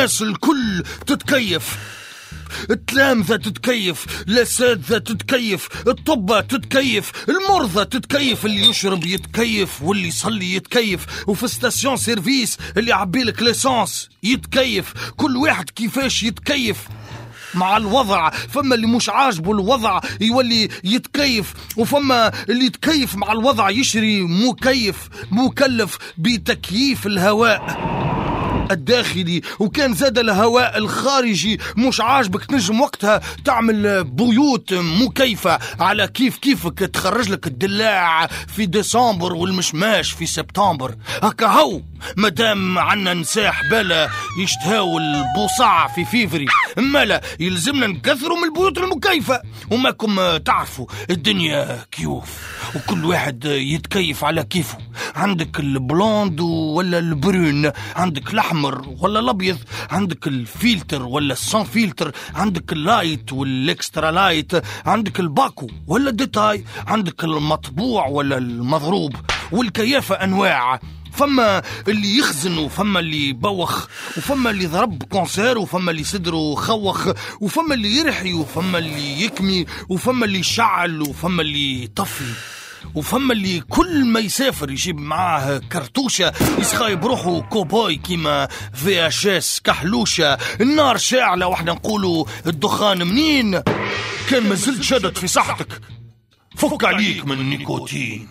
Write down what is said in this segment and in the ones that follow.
الناس الكل تتكيف، التلامذة تتكيف، الأساتذة تتكيف، الطبة تتكيف، المرضى تتكيف، اللي يشرب يتكيف واللي يصلي يتكيف، وفي ستاسيون سيرفيس اللي يعبيلك ليسانس يتكيف. كل واحد كيفاش يتكيف مع الوضع. فما اللي مش عاجبه الوضع يولي يتكيف، وفما اللي يتكيف مع الوضع يشري مكلف بتكييف الهواء الداخلي. وكان زاد الهواء الخارجي مش عاجبك تنجم وقتها تعمل بيوت مكيفة على كيفك، تخرج لك الدلاع في ديسمبر والمشماش في سبتمبر. هكا هو مدام عنا نساح بالا يشتهاو البوصع في فيفري، مالا يلزمنا نكثروا من البيوت المكيفة. وماكم تعرفوا الدنيا كيوف، وكل واحد يتكيف على كيفه. عندك البلوند ولا البرون، عندك الأحمر ولا الأبيض، عندك الفلتر ولا السان فلتر، عندك اللايت والاكسترا لايت، عندك الباكو ولا الديتاي، عندك المطبوع ولا المضروب. والكيافة أنواع، فما اللي يخزن وفما اللي يبوخ، وفما اللي ضرب كونسير وفما اللي صدره خوخ، وفما اللي يرحي وفما اللي يكمي، وفما اللي يشعل وفما اللي يطفي، وفما اللي كل ما يسافر يجيب معاه كرتوشة يسخاي بروحه كوبوي كيما VHS كحلوشة. النار شاعلة واحنا نقولوا الدخان منين. كان مازلت شدت في صحتك فك عليك من النيكوتين.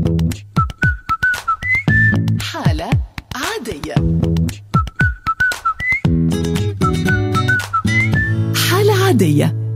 حالة عادية. حالة عادية